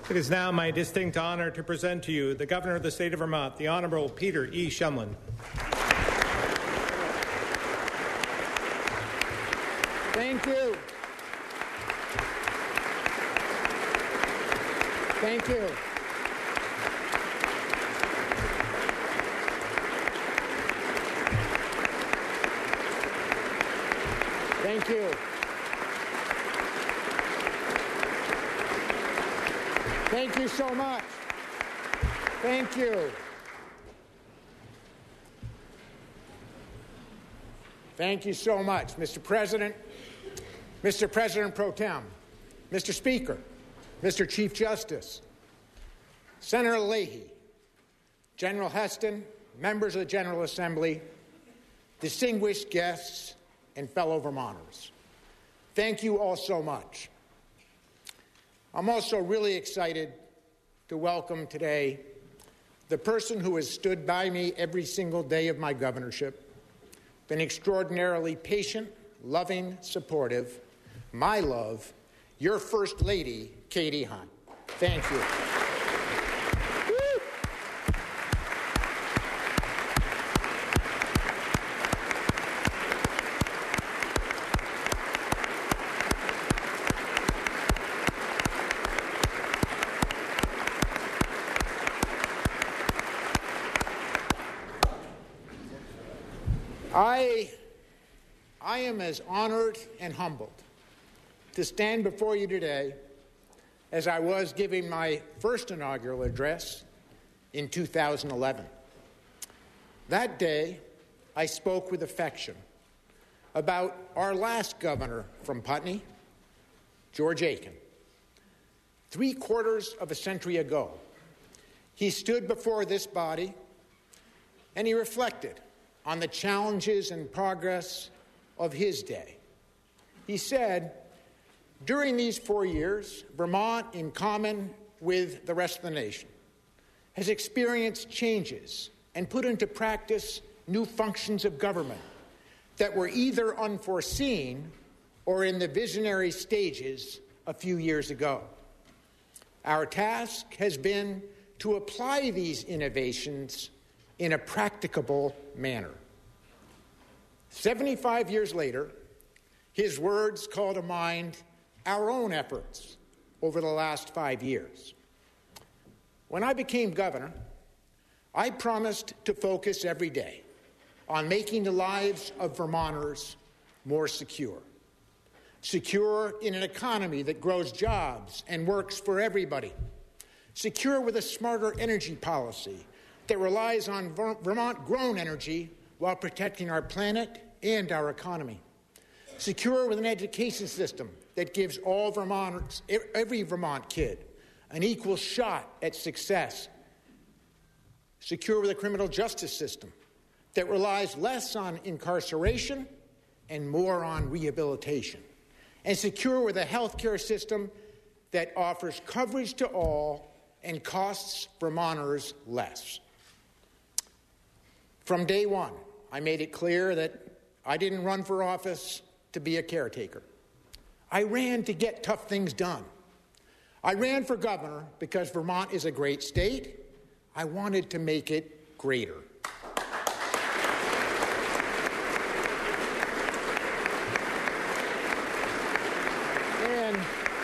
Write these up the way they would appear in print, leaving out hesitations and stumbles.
It is now my distinct honor to present to you the Governor of the State of Vermont, the Honorable Peter E. Shumlin. Thank you. Thank you. Thank you. Thank you so much. Thank you. Thank you so much, Mr. President, Mr. President Pro Tem, Mr. Speaker, Mr. Chief Justice, Senator Leahy, General Heston, members of the General Assembly, distinguished guests, and fellow Vermonters. Thank you all so much. I'm also really excited to welcome today the person who has stood by me every single day of my governorship, been extraordinarily patient, loving, supportive, my love, your First Lady, Katie Hunt. Thank you. I am as honored and humbled to stand before you today as I was giving my first inaugural address in 2011. That day, I spoke with affection about our last governor from Putney, George Aiken. 3/4 of a century ago, he stood before this body and he reflected on the challenges and progress of his day. He said, during these 4 years, Vermont, in common with the rest of the nation, has experienced changes and put into practice new functions of government that were either unforeseen or in the visionary stages a few years ago. Our task has been to apply these innovations in a practicable manner. 75 years later, his words call to mind our own efforts over the last 5 years. When I became governor, I promised to focus every day on making the lives of Vermonters more secure. Secure in an economy that grows jobs and works for everybody. Secure with a smarter energy policy that relies on Vermont-grown energy while protecting our planet and our economy. Secure with an education system that gives all Vermonters, every Vermont kid, an equal shot at success. Secure with a criminal justice system that relies less on incarceration and more on rehabilitation. And secure with a health care system that offers coverage to all and costs Vermonters less. From day one, I made it clear that I didn't run for office to be a caretaker. I ran to get tough things done. I ran for governor because Vermont is a great state. I wanted to make it greater. And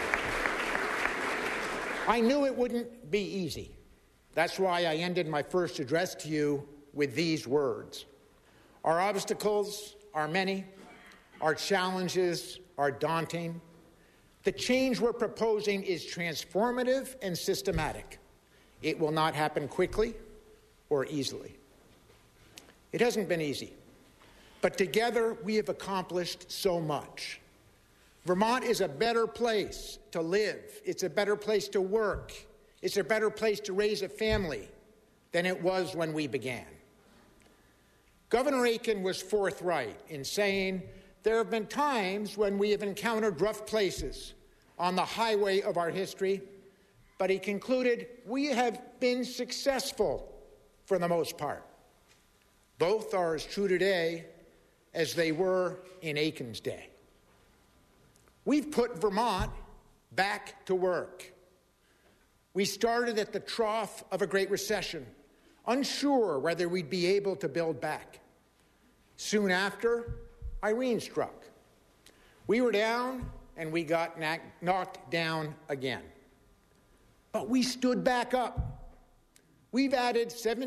I knew it wouldn't be easy. That's why I ended my first address to you with these words. Our obstacles are many. Our challenges are daunting. The change we're proposing is transformative and systematic. It will not happen quickly or easily. It hasn't been easy, but together we have accomplished so much. Vermont is a better place to live. It's a better place to work. It's a better place to raise a family than it was when we began. Governor Aiken was forthright in saying there have been times when we have encountered rough places on the highway of our history, but he concluded we have been successful for the most part. Both are as true today as they were in Aiken's day. We've put Vermont back to work. We started at the trough of a Great Recession, unsure whether we'd be able to build back. Soon after, Irene struck. We were down, and we got knocked down again. But we stood back up. We've added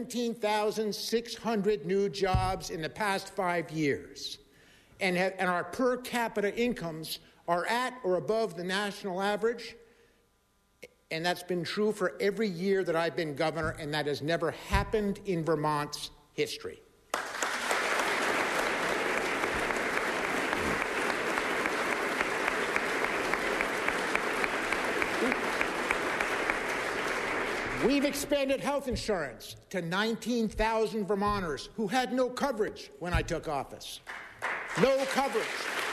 17,600 new jobs in the past 5 years, and our per capita incomes are at or above the national average, and that's been true for every year that I've been governor, and that has never happened in Vermont's history. We've expanded health insurance to 19,000 Vermonters who had no coverage when I took office. No coverage.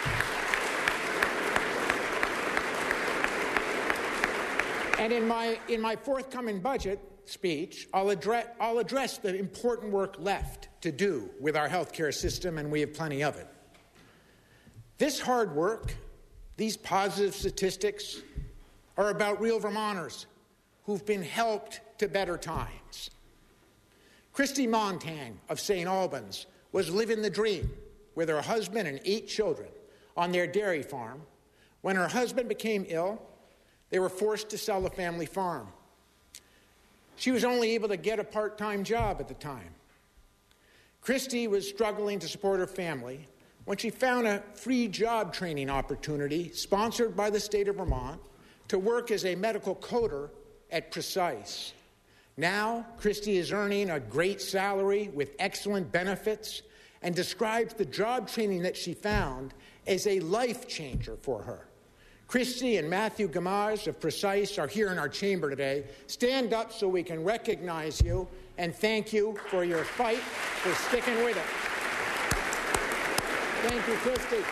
And in my forthcoming budget speech, I'll address the important work left to do with our healthcare system, and we have plenty of it. This hard work, these positive statistics, are about real Vermonters who've been helped to better times. Christy Montang of St. Albans was living the dream with her husband and 8 children on their dairy farm. When her husband became ill, they were forced to sell the family farm. She was only able to get a part-time job at the time. Christy was struggling to support her family when she found a free job training opportunity sponsored by the state of Vermont to work as a medical coder at Precise. Now, Christy is earning a great salary with excellent benefits and describes the job training that she found as a life changer for her. Christy and Matthew Gamage of Precise are here in our chamber today. Stand up so we can recognize you and thank you for your fight, for sticking with it. Thank you, Christy.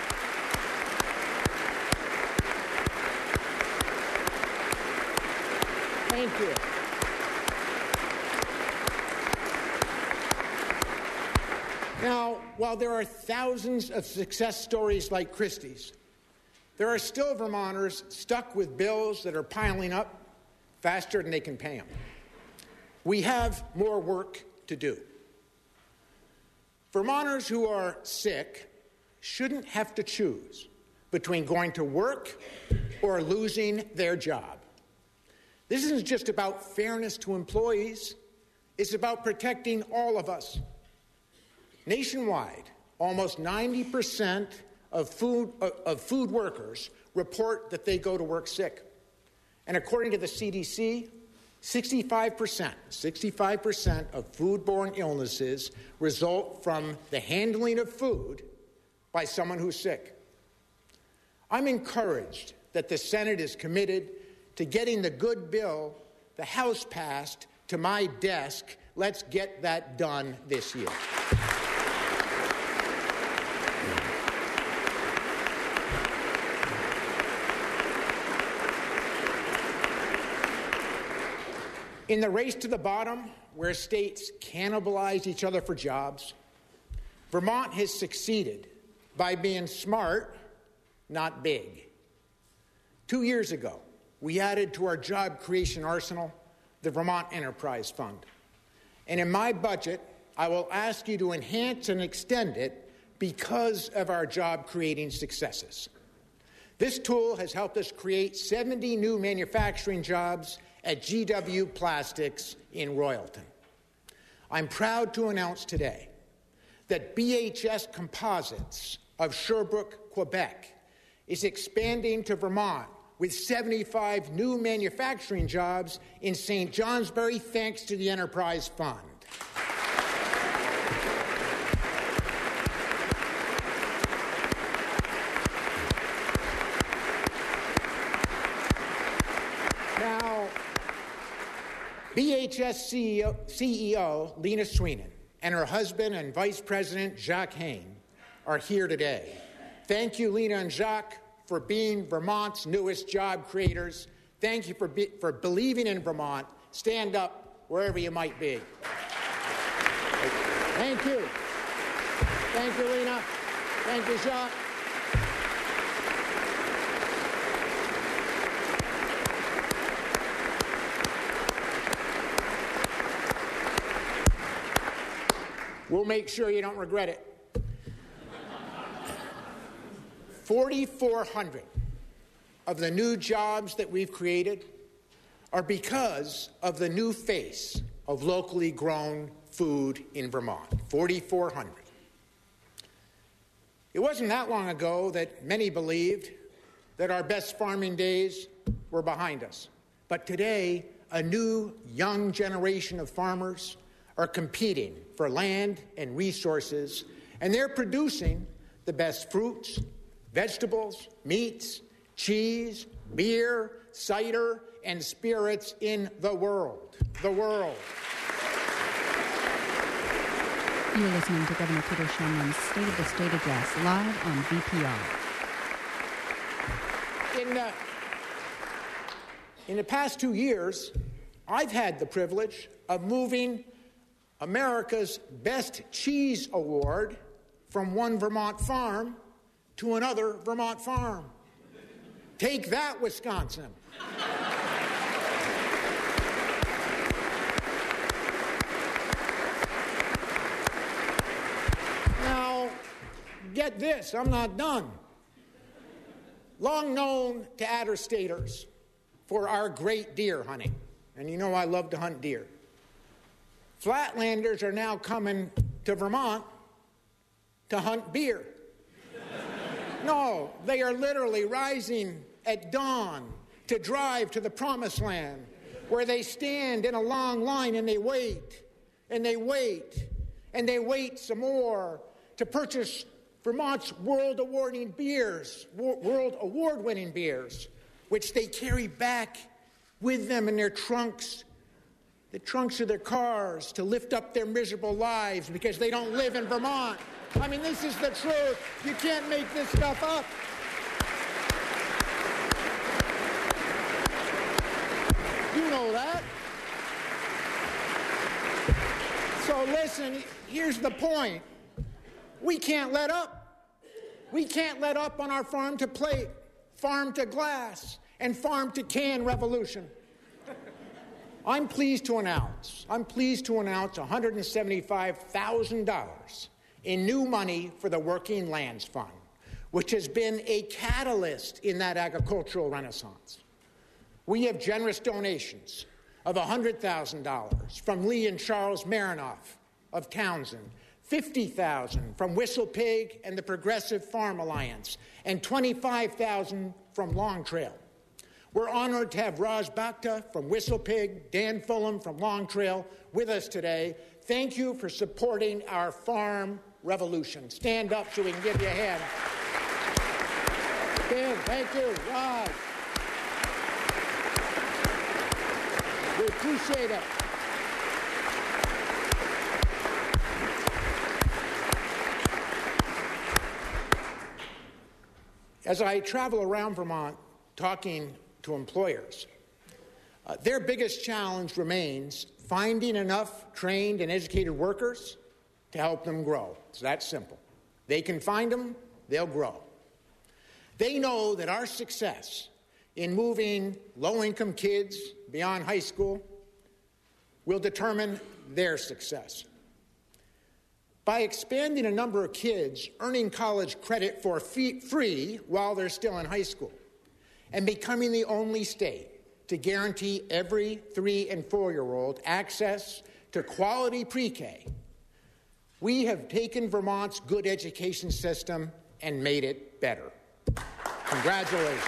Thank you. Now, while there are thousands of success stories like Christy's, there are still Vermonters stuck with bills that are piling up faster than they can pay them. We have more work to do. Vermonters who are sick shouldn't have to choose between going to work or losing their job. This isn't just about fairness to employees. It's about protecting all of us. Nationwide, almost 90% of food workers report that they go to work sick. And according to the CDC, 65% of foodborne illnesses result from the handling of food by someone who's sick. I'm encouraged that the Senate is committed to getting the good bill the House passed to my desk. Let's get that done this year. In the race to the bottom, where states cannibalize each other for jobs, Vermont has succeeded by being smart, not big. 2 years ago, we added to our job creation arsenal the Vermont Enterprise Fund. And in my budget, I will ask you to enhance and extend it because of our job-creating successes. This tool has helped us create 70 new manufacturing jobs at GW Plastics in Royalton. I'm proud to announce today that BHS Composites of Sherbrooke, Quebec, is expanding to Vermont with 75 new manufacturing jobs in St. Johnsbury, thanks to the Enterprise Fund. Now, BHS CEO Lena Sweenan and her husband and Vice President Jacques Hain are here today. Thank you, Lena and Jacques, for being Vermont's newest job creators. Thank you for believing in Vermont. Stand up wherever you might be. Thank you. Thank you, Lena. Thank you, Jacques. We'll make sure you don't regret it. 4,400 of the new jobs that we've created are because of the new face of locally grown food in Vermont. 4,400. It wasn't that long ago that many believed that our best farming days were behind us. But today, a new young generation of farmers are competing for land and resources, and they're producing the best fruits, vegetables, meats, cheese, beer, cider, and spirits in the world. The world. You're listening to Governor Peter Shumlin's State of the State Address, live on VPR. In the past 2 years, I've had the privilege of moving America's Best Cheese Award from one Vermont farm to another Vermont farm. Take that, Wisconsin. Now, get this, I'm not done. Long known to Adder-Staters for our great deer hunting. And you know I love to hunt deer. Flatlanders are now coming to Vermont to hunt beer. No, they are literally rising at dawn to drive to the promised land, where they stand in a long line and they wait, and they wait, and they wait some more to purchase Vermont's world award-winning beers, which they carry back with them in their trunks, the trunks of their cars, to lift up their miserable lives because they don't live in Vermont. I mean, this is the truth. You can't make this stuff up. You know that. So listen, here's the point. We can't let up. We can't let up on our farm to plate, farm to glass, and farm to can revolution. I'm pleased to announce $175,000 in new money for the Working Lands Fund, which has been a catalyst in that agricultural renaissance. We have generous donations of $100,000 from Lee and Charles Marinoff of Townsend, $50,000 from Whistle Pig and the Progressive Farm Alliance, and $25,000 from Long Trail. We're honored to have Raj Bhakta from Whistle Pig, Dan Fulham from Long Trail with us today. Thank you for supporting our farm revolution. Stand up so we can give you a hand. Dan, thank you. Raj. We appreciate it. As I travel around Vermont talking to employers, their biggest challenge remains finding enough trained and educated workers to help them grow. It's that simple. They can find them, they'll grow. They know that our success in moving low-income kids beyond high school will determine their success. By expanding a number of kids earning college credit for free while they're still in high school, and becoming the only state to guarantee every 3- and 4-year-old access to quality pre-K, we have taken Vermont's good education system and made it better. Congratulations.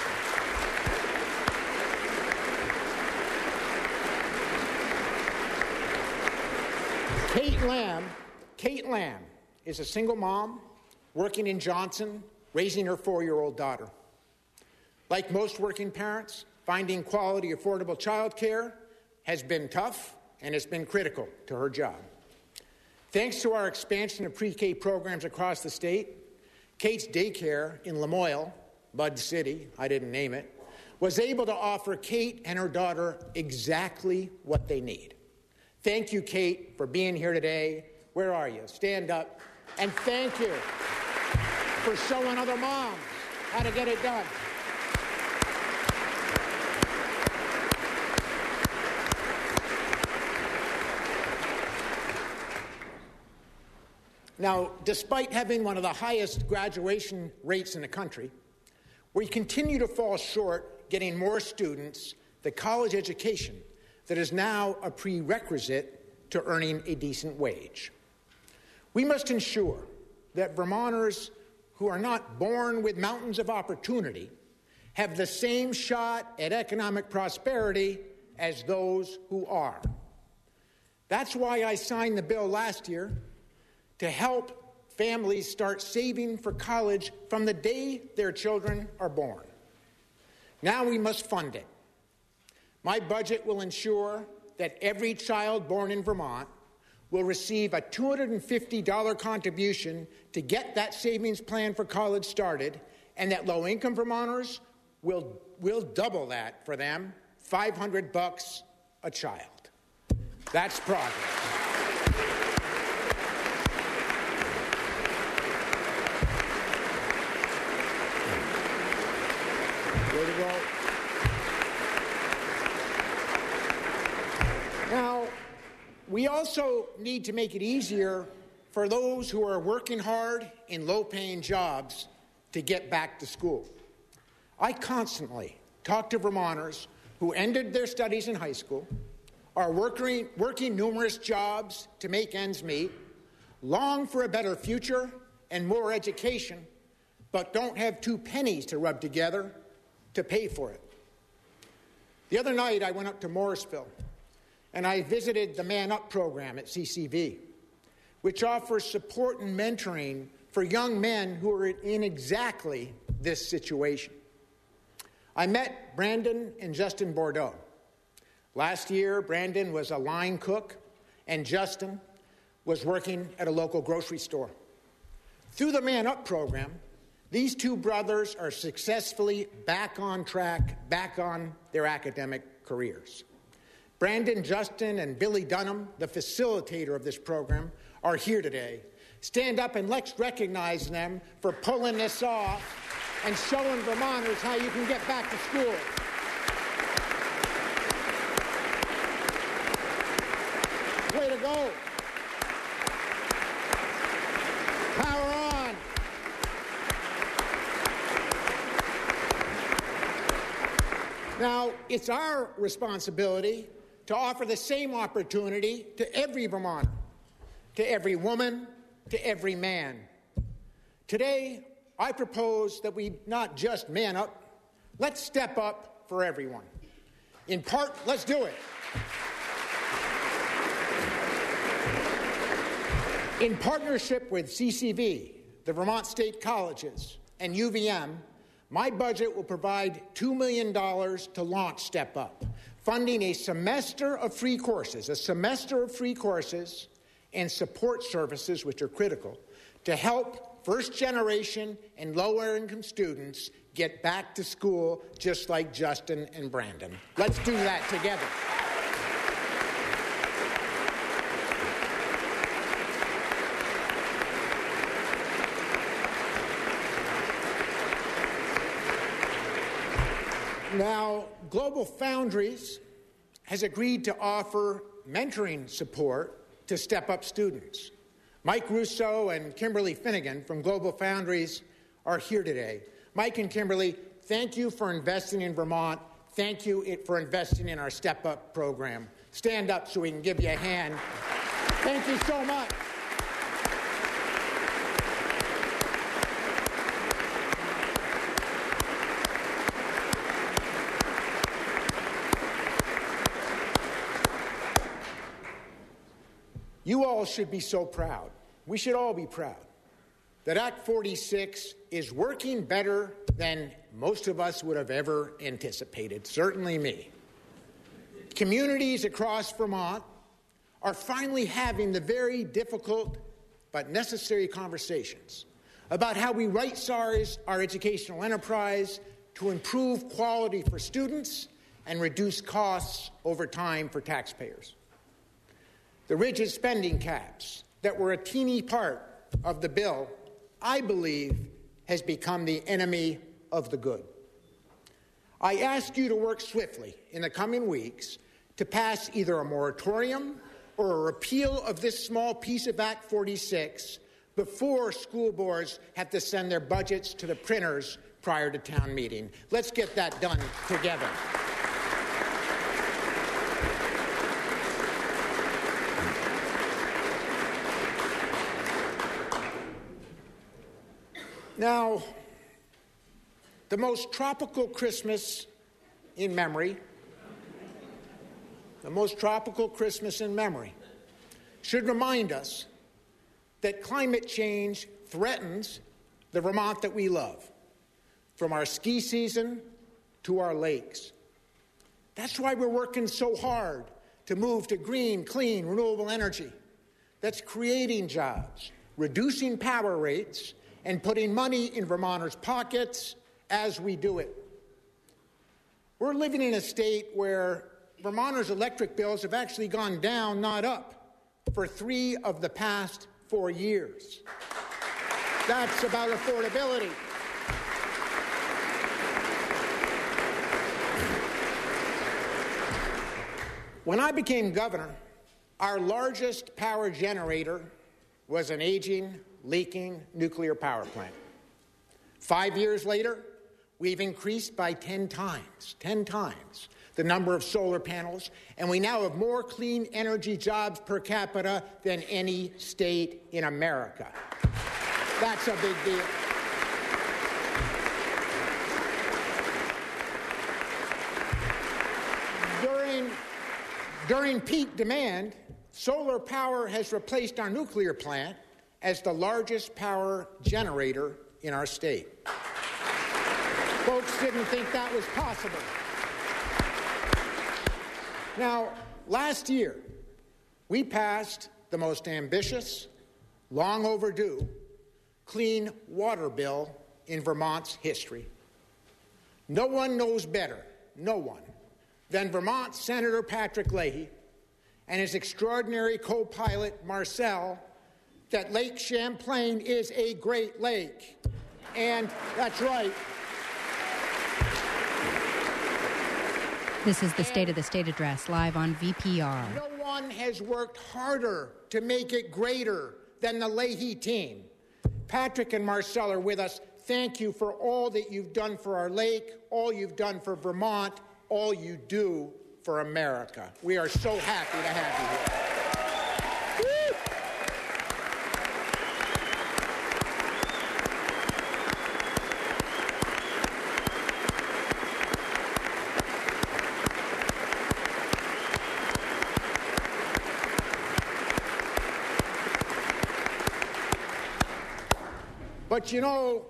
Kate Lamb is a single mom working in Johnson, raising her 4-year-old daughter. Like most working parents, finding quality, affordable child care has been tough and has been critical to her job. Thanks to our expansion of pre-K programs across the state, Kate's daycare in Lamoille, Bud City, I didn't name it, was able to offer Kate and her daughter exactly what they need. Thank you, Kate, for being here today. Where are you? Stand up. And thank you for showing other moms how to get it done. Now, despite having one of the highest graduation rates in the country, we continue to fall short getting more students the college education that is now a prerequisite to earning a decent wage. We must ensure that Vermonters who are not born with mountains of opportunity have the same shot at economic prosperity as those who are. That's why I signed the bill last year to help families start saving for college from the day their children are born. Now we must fund it. My budget will ensure that every child born in Vermont will receive a $250 contribution to get that savings plan for college started, and that low-income Vermonters will double that for them, $500 a child. That's progress. Way to go. Now, we also need to make it easier for those who are working hard in low-paying jobs to get back to school. I constantly talk to Vermonters who ended their studies in high school, are working numerous jobs to make ends meet, long for a better future and more education, but don't have 2 pennies to rub together to pay for it. The other night, I went up to Morrisville, and I visited the Man Up program at CCV, which offers support and mentoring for young men who are in exactly this situation. I met Brandon and Justin Bordeaux. Last year, Brandon was a line cook, and Justin was working at a local grocery store. Through the Man Up program, these 2 brothers are successfully back on track, back on their academic careers. Brandon, Justin, and Billy Dunham, the facilitator of this program, are here today. Stand up and let's recognize them for pulling this off and showing Vermonters how you can get back to school. Way to go. Power on. Now, it's our responsibility to offer the same opportunity to every Vermonter, to every woman, to every man. Today, I propose that we not just man up, let's step up for everyone. Let's do it. In partnership with CCV, the Vermont State Colleges, and UVM, my budget will provide $2 million to launch Step Up, funding a semester of free courses and support services, which are critical, to help first-generation and lower-income students get back to school just like Justin and Brandon. Let's do that together. Now, Global Foundries has agreed to offer mentoring support to Step Up students. Mike Russo and Kimberly Finnegan from Global Foundries are here today. Mike and Kimberly, thank you for investing in Vermont. Thank you for investing in our Step Up program. Stand up so we can give you a hand. Thank you so much. You all should be so proud. We should all be proud that Act 46 is working better than most of us would have ever anticipated, certainly me. Communities across Vermont are finally having the very difficult but necessary conversations about how we right-size our educational enterprise to improve quality for students and reduce costs over time for taxpayers. The rigid spending caps that were a teeny part of the bill, I believe, has become the enemy of the good. I ask you to work swiftly in the coming weeks to pass either a moratorium or a repeal of this small piece of Act 46 before school boards have to send their budgets to the printers prior to town meeting. Let's get that done together. Now, the most tropical Christmas in memory, should remind us that climate change threatens the Vermont that we love, from our ski season to our lakes. That's why we're working so hard to move to green, clean, renewable energy that's creating jobs, reducing power rates, and putting money in Vermonters' pockets as we do it. We're living in a state where Vermonters' electric bills have actually gone down, not up, for 3 of the past 4 years. That's about affordability. When I became governor, our largest power generator was an aging, leaking nuclear power plant. 5 years later, we've increased by 10 times the number of solar panels, and we now have more clean energy jobs per capita than any state in America. That's a big deal. During peak demand, solar power has replaced our nuclear plant as the largest power generator in our state. Folks didn't think that was possible. Now, last year, we passed the most ambitious, long overdue, clean water bill in Vermont's history. No one knows better, than Vermont Senator Patrick Leahy and his extraordinary co-pilot Marcel that Lake Champlain is a great lake. And that's right. This is the State of the State address, live on VPR. No one has worked harder to make it greater than the Leahy team. Patrick and Marcel are with us. Thank you for all that you've done for our lake, all you've done for Vermont, all you do for America. We are so happy to have you here. But you know,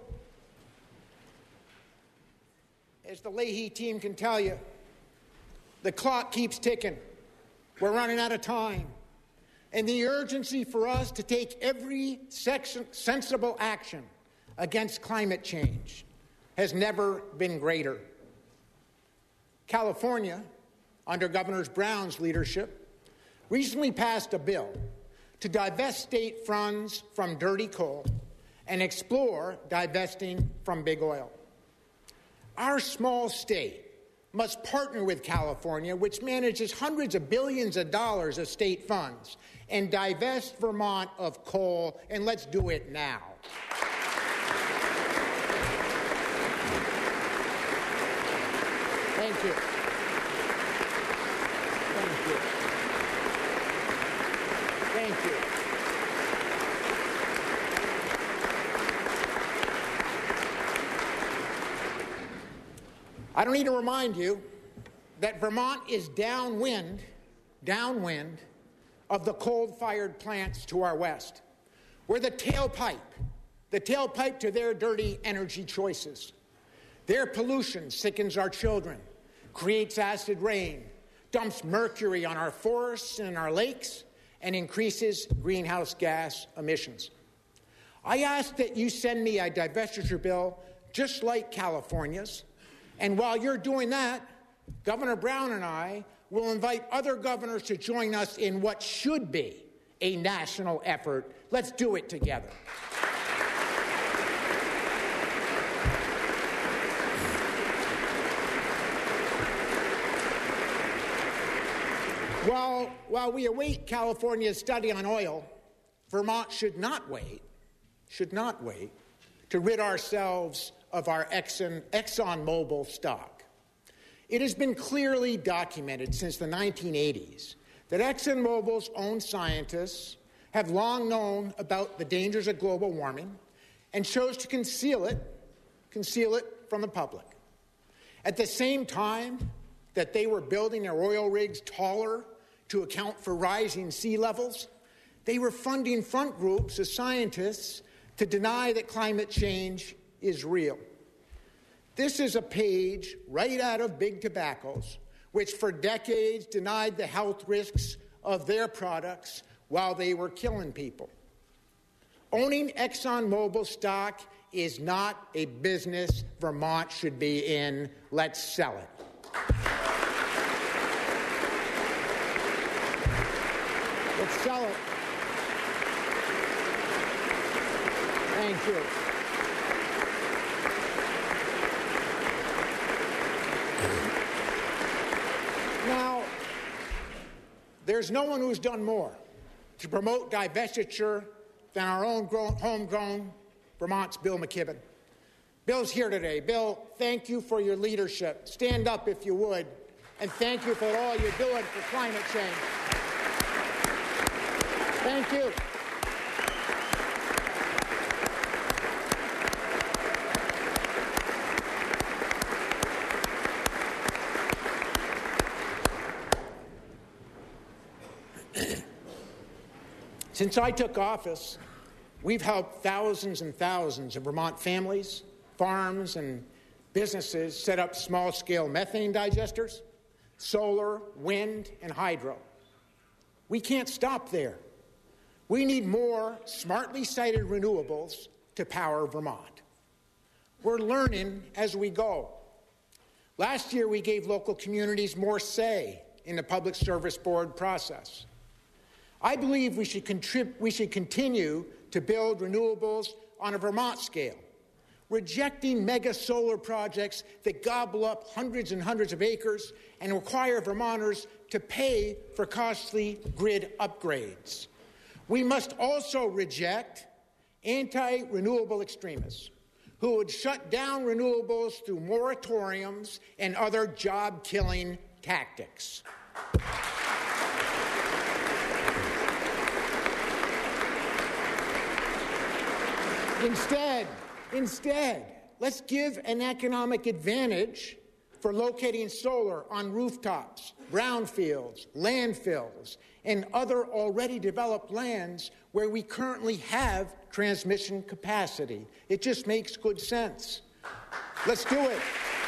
as the Leahy team can tell you, the clock keeps ticking. We're running out of time. And the urgency for us to take every sensible action against climate change has never been greater. California, under Governor Brown's leadership, recently passed a bill to divest state funds from dirty coal and explore divesting from big oil. Our small state must partner with California, which manages hundreds of billions of dollars of state funds, and divest Vermont of coal, and let's do it now. Thank you. Thank you. Thank you. I don't need to remind you that Vermont is downwind of the coal-fired plants to our west. We're the tailpipe to their dirty energy choices. Their pollution sickens our children, creates acid rain, dumps mercury on our forests and our lakes, and increases greenhouse gas emissions. I ask that you send me a divestiture bill just like California's. And while you're doing that, Governor Brown and I will invite other governors to join us in what should be a national effort. Let's do it together. While we await California's study on oil, Vermont should not wait should not wait to rid ourselves of our ExxonMobil stock. It has been clearly documented since the 1980s that ExxonMobil's own scientists have long known about the dangers of global warming and chose to conceal it from the public. At the same time that they were building their oil rigs taller to account for rising sea levels, they were funding front groups of scientists to deny that climate change is real. This is a page right out of Big Tobacco's, which for decades denied the health risks of their products while they were killing people. Owning ExxonMobil stock is not a business Vermont should be in. Let's sell it. Let's sell it. Thank you. Now, there's no one who's done more to promote divestiture than our own homegrown Vermont's Bill McKibben. Bill's here today. Bill, thank you for your leadership. Stand up if you would, and thank you for all you're doing for climate change. Thank you. Since I took office, we've helped thousands and thousands of Vermont families, farms, and businesses set up small-scale methane digesters, solar, wind, and hydro. We can't stop there. We need more smartly sited renewables to power Vermont. We're learning as we go. Last year, we gave local communities more say in the Public Service Board process. I believe we should continue to build renewables on a Vermont scale, rejecting mega solar projects that gobble up hundreds and hundreds of acres and require Vermonters to pay for costly grid upgrades. We must also reject anti-renewable extremists who would shut down renewables through moratoriums and other job-killing tactics. Instead, let's give an economic advantage for locating solar on rooftops, brownfields, landfills, and other already developed lands where we currently have transmission capacity. It just makes good sense. Let's do it.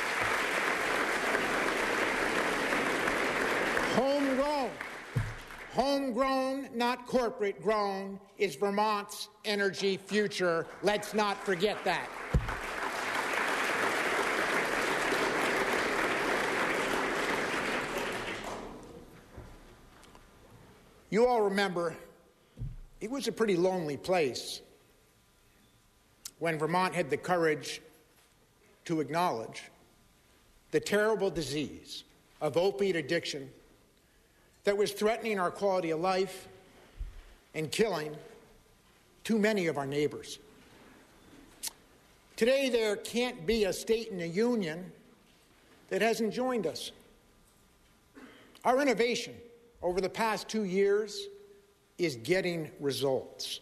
Homegrown, not corporate grown, is Vermont's energy future. Let's not forget that. You all remember, it was a pretty lonely place when Vermont had the courage to acknowledge the terrible disease of opiate addiction that was threatening our quality of life and killing too many of our neighbors. Today, there can't be a state in the union that hasn't joined us. Our innovation over the past 2 years is getting results.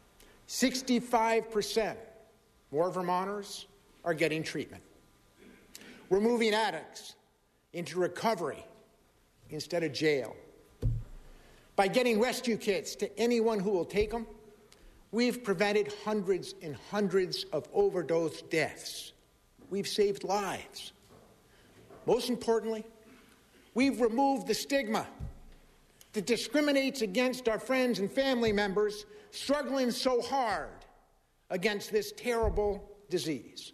65% more Vermonters are getting treatment. We're moving addicts into recovery instead of jail. By getting rescue kits to anyone who will take them, we've prevented hundreds and hundreds of overdose deaths. We've saved lives. Most importantly, we've removed the stigma that discriminates against our friends and family members struggling so hard against this terrible disease.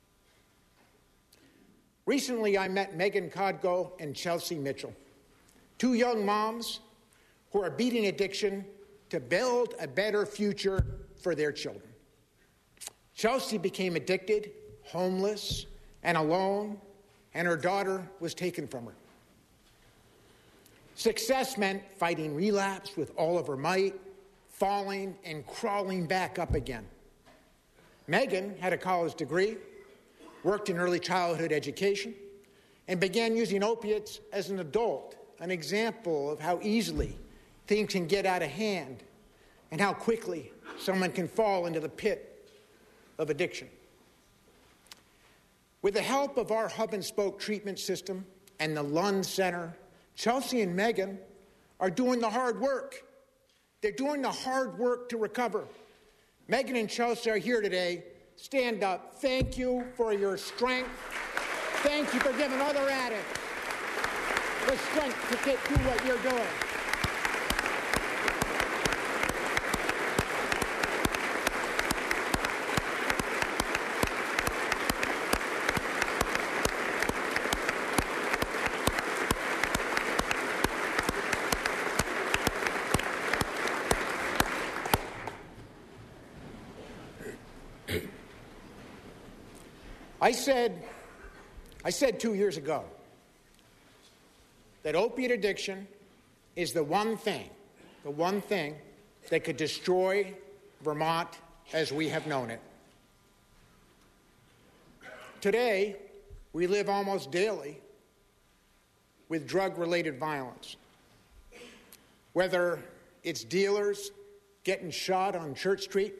Recently, I met Megan Codgo and Chelsea Mitchell, two young moms who are beating addiction to build a better future for their children. Chelsea became addicted, homeless, and alone, and her daughter was taken from her. Success meant fighting relapse with all of her might, falling and crawling back up again. Megan had a college degree, worked in early childhood education, and began using opiates as an adult, an example of how easily things can get out of hand and how quickly someone can fall into the pit of addiction. With the help of our hub-and-spoke treatment system and the Lund Center, Chelsea and Megan are doing the hard work. They're doing the hard work to recover. Megan and Chelsea are here today. Stand up. Thank you for your strength. Thank you for giving other addicts the strength to get through what you're doing. I said 2 years ago that opiate addiction is the one thing that could destroy Vermont as we have known it. Today, we live almost daily with drug-related violence. Whether it's dealers getting shot on Church Street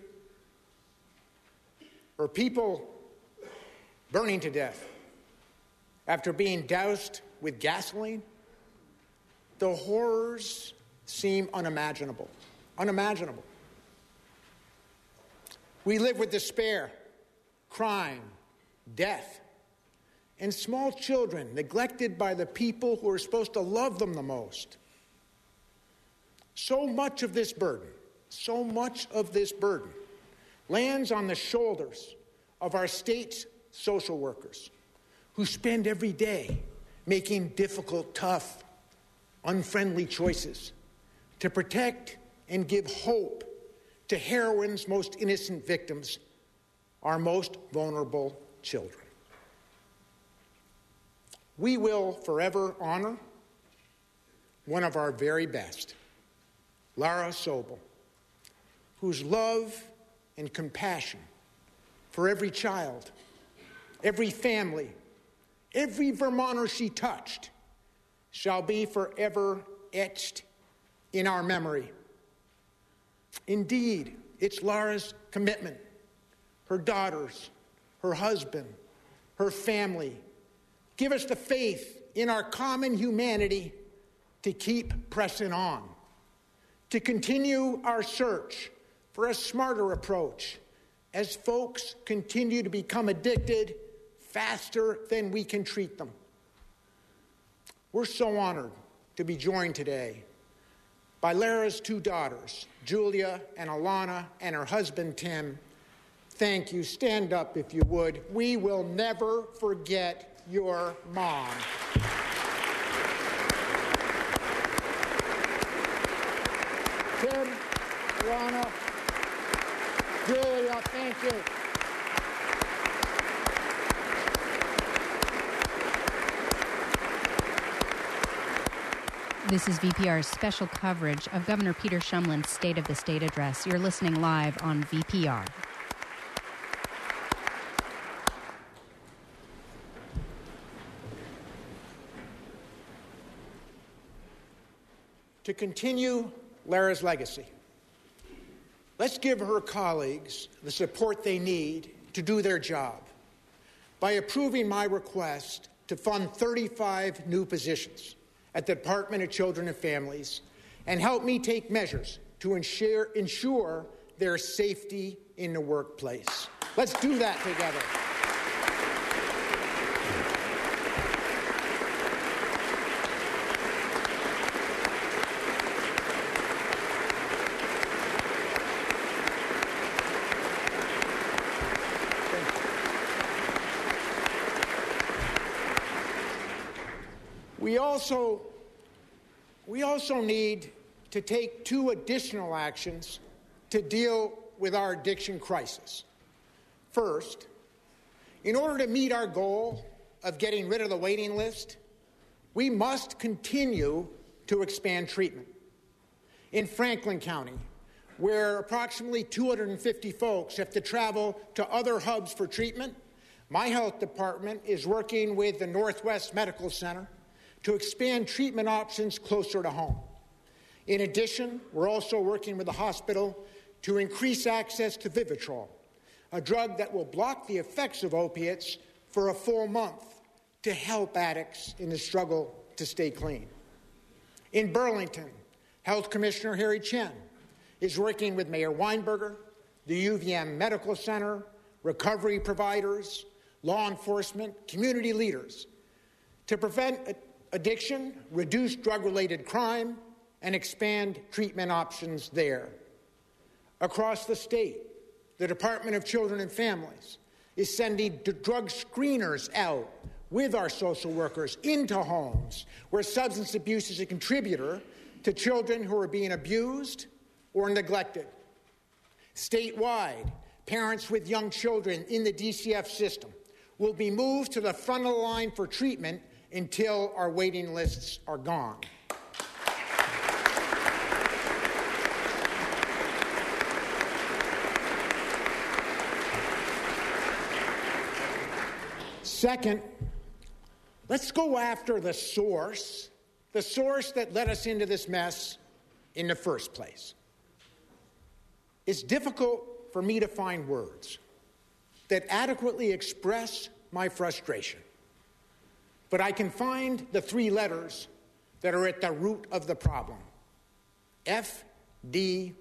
or people burning to death after being doused with gasoline, the horrors seem unimaginable. Unimaginable. We live with despair, crime, death, and small children neglected by the people who are supposed to love them the most. So much of this burden lands on the shoulders of our state's social workers who spend every day making difficult, tough, unfriendly choices to protect and give hope to heroin's most innocent victims, our most vulnerable children. We will forever honor one of our very best, Lara Sobel, whose love and compassion for every child, every family, every Vermonter she touched shall be forever etched in our memory. Indeed, it's Lara's commitment, her daughters, her husband, her family. Give us the faith in our common humanity to keep pressing on, to continue our search for a smarter approach as folks continue to become addicted faster than we can treat them. We're so honored to be joined today by Lara's two daughters, Julia and Alana, and her husband, Tim. Thank you. Stand up if you would. We will never forget your mom. Tim, Alana, Julia, thank you. This is VPR's special coverage of Governor Peter Shumlin's State of the State address. You're listening live on VPR. To continue Lara's legacy, let's give her colleagues the support they need to do their job by approving my request to fund 35 new positions at the Department of Children and Families and help me take measures to ensure their safety in the workplace. Let's do that together. We also need to take two additional actions to deal with our addiction crisis. First, in order to meet our goal of getting rid of the waiting list, we must continue to expand treatment. In Franklin County, where approximately 250 folks have to travel to other hubs for treatment, my health department is working with the Northwest Medical Center to expand treatment options closer to home. In addition, we're also working with the hospital to increase access to Vivitrol, a drug that will block the effects of opiates for a full month to help addicts in the struggle to stay clean. In Burlington, Health Commissioner Harry Chen is working with Mayor Weinberger, the UVM Medical Center, recovery providers, law enforcement, community leaders to prevent addiction, reduce drug-related crime, and expand treatment options there. Across the state, the Department of Children and Families is sending drug screeners out with our social workers into homes where substance abuse is a contributor to children who are being abused or neglected. Statewide, parents with young children in the DCF system will be moved to the front of the line for treatment until our waiting lists are gone. Second, let's go after the source that led us into this mess in the first place. It's difficult for me to find words that adequately express my frustration, but I can find the three letters that are at the root of the problem: FDA.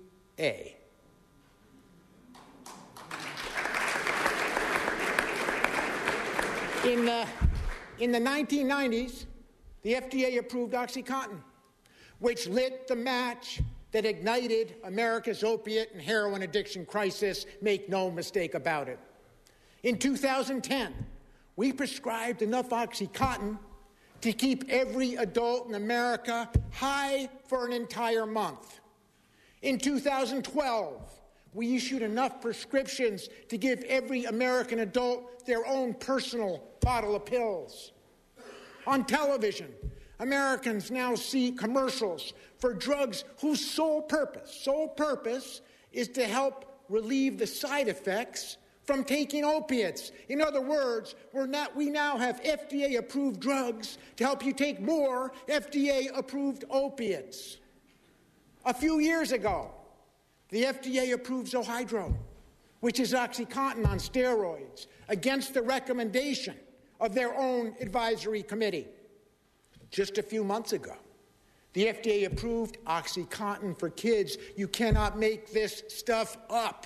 In the 1990s, the FDA approved OxyContin, which lit the match that ignited America's opiate and heroin addiction crisis. Make no mistake about it. In 2010, we prescribed enough OxyContin to keep every adult in America high for an entire month. In 2012, we issued enough prescriptions to give every American adult their own personal bottle of pills. On television, Americans now see commercials for drugs whose sole purpose is to help relieve the side effects from taking opiates. In other words, we now have FDA-approved drugs to help you take more FDA-approved opiates. A few years ago, the FDA approved Zohydro, which is OxyContin on steroids, against the recommendation of their own advisory committee. Just a few months ago, the FDA approved OxyContin for kids. You cannot make this stuff up.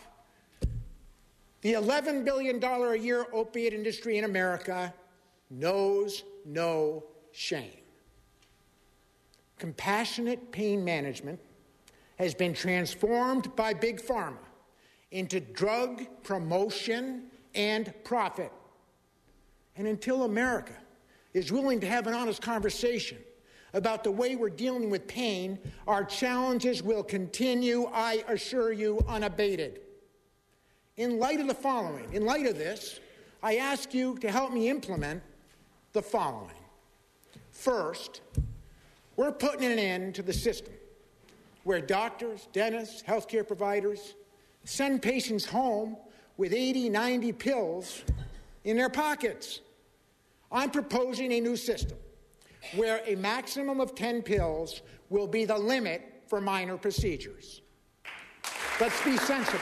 The $11 billion a year opiate industry in America knows no shame. Compassionate pain management has been transformed by Big Pharma into drug promotion and profit. And until America is willing to have an honest conversation about the way we're dealing with pain, our challenges will continue, I assure you, unabated. In light of this, I ask you to help me implement the following. First, we're putting an end to the system where doctors, dentists, healthcare providers send patients home with 80, 90 pills in their pockets. I'm proposing a new system where a maximum of 10 pills will be the limit for minor procedures. Let's be sensible.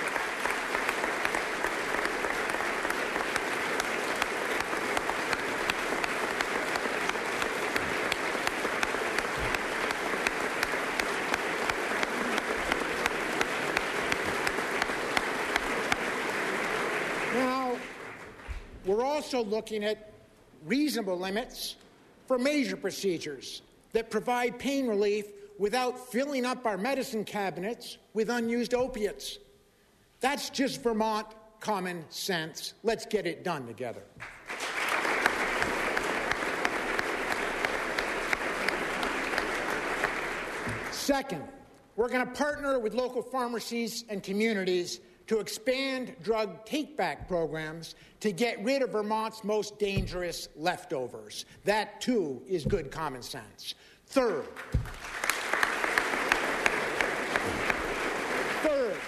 Now, we're also looking at reasonable limits for major procedures that provide pain relief without filling up our medicine cabinets with unused opiates. That's just Vermont common sense. Let's get it done together. Second, we're going to partner with local pharmacies and communities to expand drug take-back programs to get rid of Vermont's most dangerous leftovers. That, too, is good common sense. Third,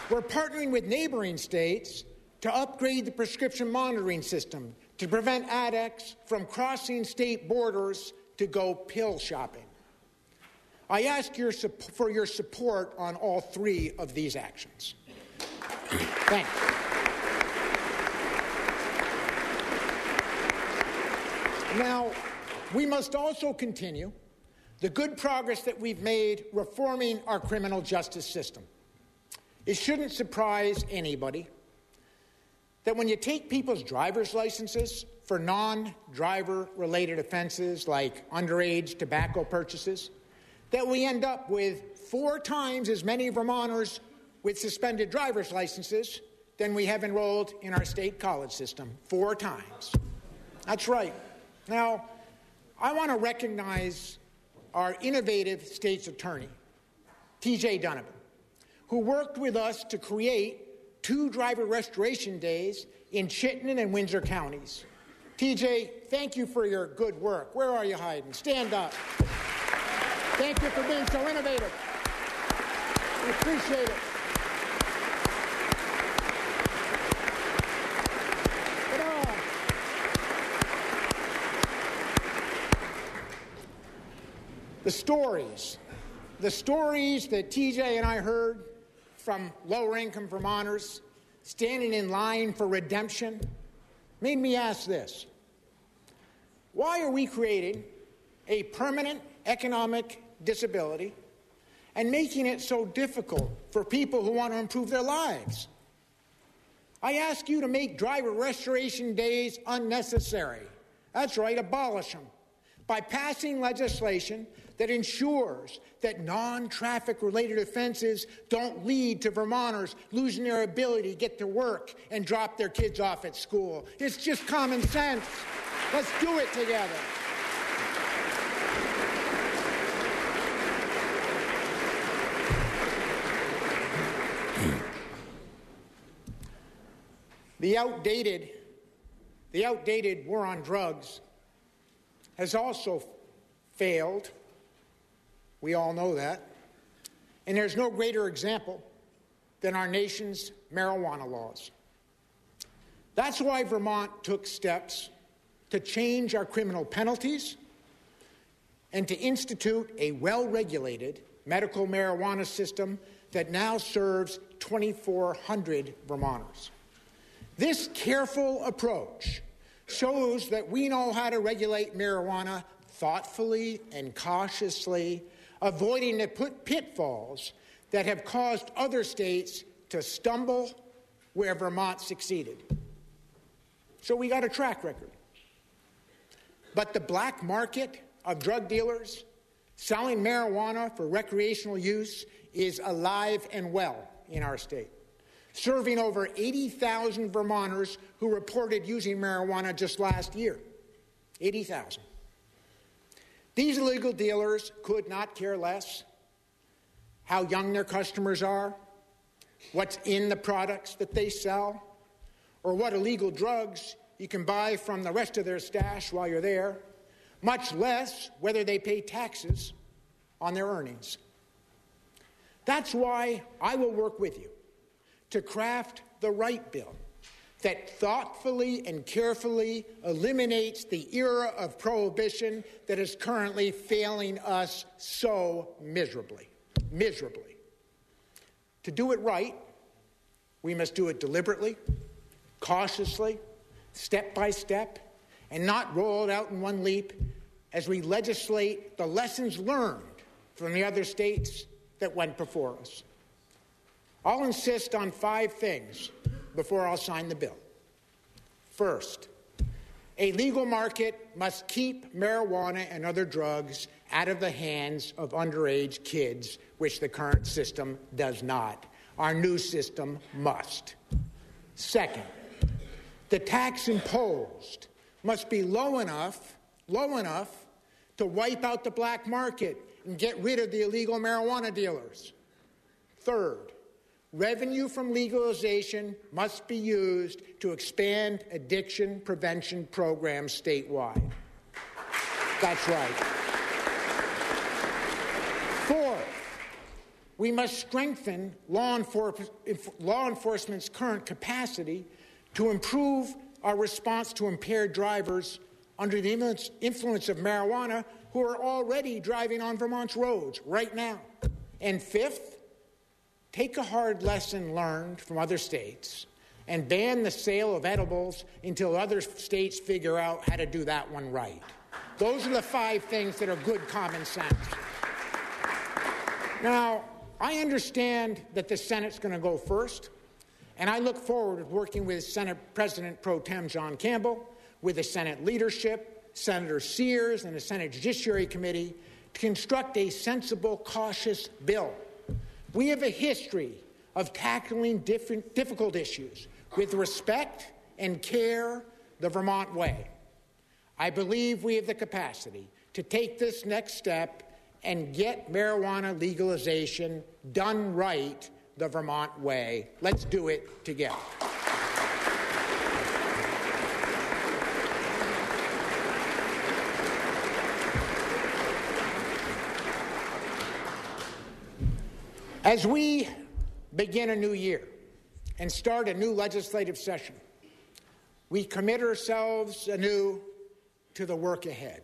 We're partnering with neighboring states to upgrade the prescription monitoring system to prevent addicts from crossing state borders to go pill shopping. I ask for your support on all three of these actions. Thanks. Now, we must also continue the good progress that we've made reforming our criminal justice system. It shouldn't surprise anybody that when you take people's driver's licenses for non-driver related offenses like underage tobacco purchases, that we end up with 4 times as many Vermonters with suspended driver's licenses than we have enrolled in our state college system. 4 times. That's right. Now, I want to recognize our innovative state's attorney, T.J. Donovan, who worked with us to create 2 driver restoration days in Chittenden and Windsor counties. T.J., thank you for your good work. Where are you hiding? Stand up. Thank you for being so innovative. We appreciate it. The stories that TJ and I heard from lower-income Vermonters standing in line for redemption made me ask this: why are we creating a permanent economic disability and making it so difficult for people who want to improve their lives? I ask you to make driver restoration days unnecessary. That's right, abolish them by passing legislation that ensures that non-traffic related offenses don't lead to Vermonters losing their ability to get to work and drop their kids off at school. It's just common sense. Let's do it together. The outdated war on drugs has also failed. We all know that. And there's no greater example than our nation's marijuana laws. That's why Vermont took steps to change our criminal penalties and to institute a well-regulated medical marijuana system that now serves 2,400 Vermonters. This careful approach shows that we know how to regulate marijuana thoughtfully and cautiously, avoiding the pitfalls that have caused other states to stumble where Vermont succeeded. So we got a track record. But the black market of drug dealers selling marijuana for recreational use is alive and well in our state, serving over 80,000 Vermonters who reported using marijuana just last year. 80,000. These illegal dealers could not care less how young their customers are, what's in the products that they sell, or what illegal drugs you can buy from the rest of their stash while you're there, much less whether they pay taxes on their earnings. That's why I will work with you to craft the right bill that thoughtfully and carefully eliminates the era of prohibition that is currently failing us so miserably. To do it right, we must do it deliberately, cautiously, step by step, and not roll it out in one leap as we legislate the lessons learned from the other states that went before us. I'll insist on 5 things before I'll sign the bill. First, a legal market must keep marijuana and other drugs out of the hands of underage kids, which the current system does not. Our new system must. Second, the tax imposed must be low enough to wipe out the black market and get rid of the illegal marijuana dealers. Third, revenue from legalization must be used to expand addiction prevention programs statewide. That's right. Fourth, We must strengthen law enforcement's current capacity to improve our response to impaired drivers under the influence of marijuana who are already driving on Vermont's roads right now. And fifth, take a hard lesson learned from other states and ban the sale of edibles until other states figure out how to do that one right. Those are the 5 things that are good common sense. Now, I understand that the Senate's going to go first, and I look forward to working with Senate President Pro Tem John Campbell, with the Senate leadership, Senator Sears, and the Senate Judiciary Committee to construct a sensible, cautious bill. We have a history of tackling difficult issues with respect and care the Vermont way. I believe we have the capacity to take this next step and get marijuana legalization done right the Vermont way. Let's do it together. As we begin a new year and start a new legislative session, we commit ourselves anew to the work ahead.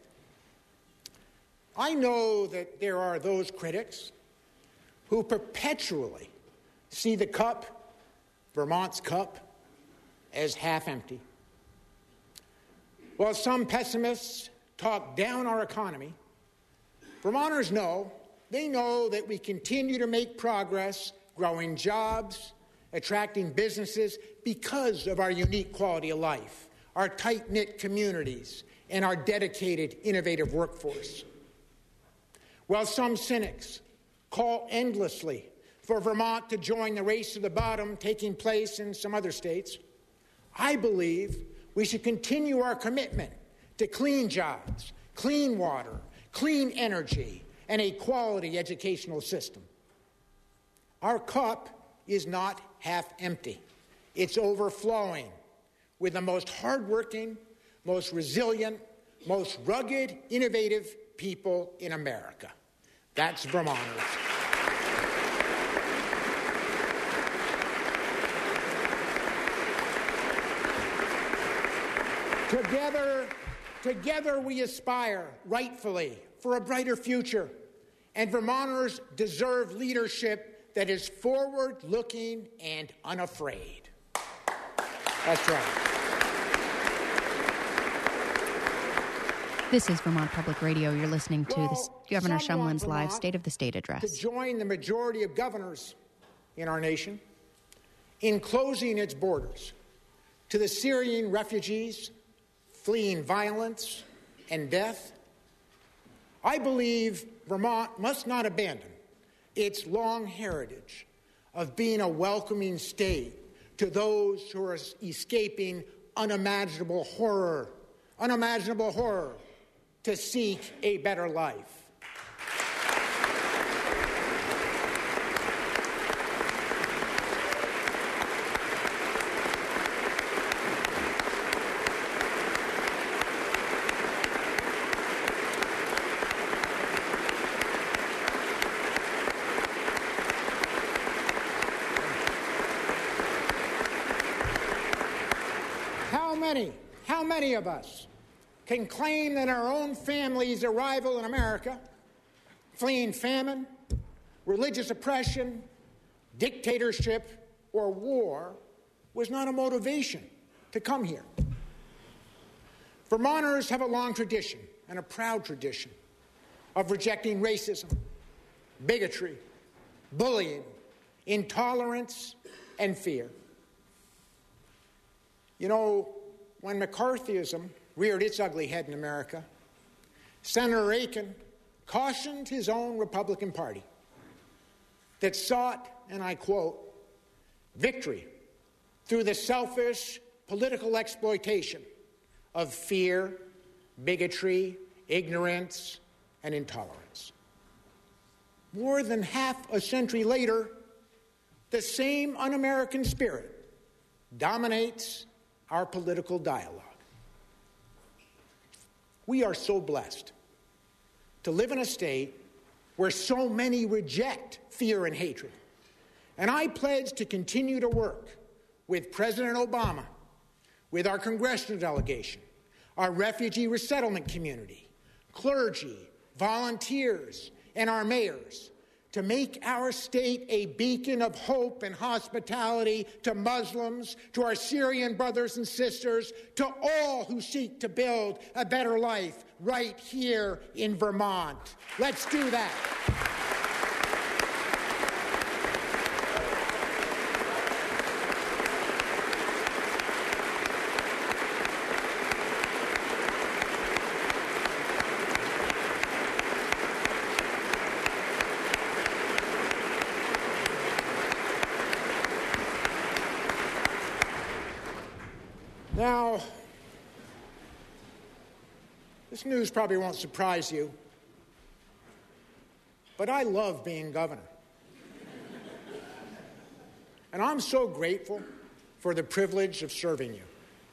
I know that there are those critics who perpetually see the cup, Vermont's cup, as half empty. While some pessimists talk down our economy, Vermonters know that we continue to make progress, growing jobs, attracting businesses because of our unique quality of life, our tight-knit communities, and our dedicated, innovative workforce. While some cynics call endlessly for Vermont to join the race to the bottom taking place in some other states, I believe we should continue our commitment to clean jobs, clean water, clean energy, and a quality educational system. Our cup is not half empty. It's overflowing with the most hardworking, most resilient, most rugged, innovative people in America. That's Vermonters. Together we aspire, rightfully, for a brighter future, and Vermonters deserve leadership that is forward-looking and unafraid. That's right. This is Vermont Public Radio. You're listening to Governor Shumlin's live State of the State address. To join the majority of governors in our nation in closing its borders to the Syrian refugees fleeing violence and death. I believe Vermont must not abandon its long heritage of being a welcoming state to those who are escaping unimaginable horror to seek a better life. How many of us can claim that our own family's arrival in America, fleeing famine, religious oppression, dictatorship, or war, was not a motivation to come here? Vermonters have a long tradition, and a proud tradition, of rejecting racism, bigotry, bullying, intolerance, and fear. You know, when McCarthyism reared its ugly head in America, Senator Aiken cautioned his own Republican Party that sought, and I quote, victory through the selfish political exploitation of fear, bigotry, ignorance, and intolerance. More than half a century later, the same un-American spirit dominates our political dialogue. We are so blessed to live in a state where so many reject fear and hatred. And I pledge to continue to work with President Obama, with our congressional delegation, our refugee resettlement community, clergy, volunteers, and our mayors to make our state a beacon of hope and hospitality to Muslims, to our Syrian brothers and sisters, to all who seek to build a better life right here in Vermont. Let's do that. Now, this news probably won't surprise you, but I love being governor. And I'm so grateful for the privilege of serving you.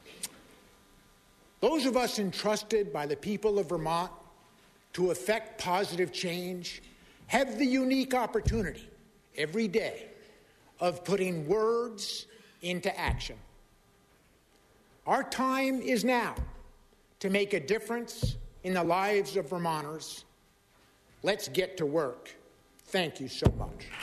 Those of us entrusted by the people of Vermont to effect positive change have the unique opportunity every day of putting words into action. Our time is now to make a difference in the lives of Vermonters. Let's get to work. Thank you so much.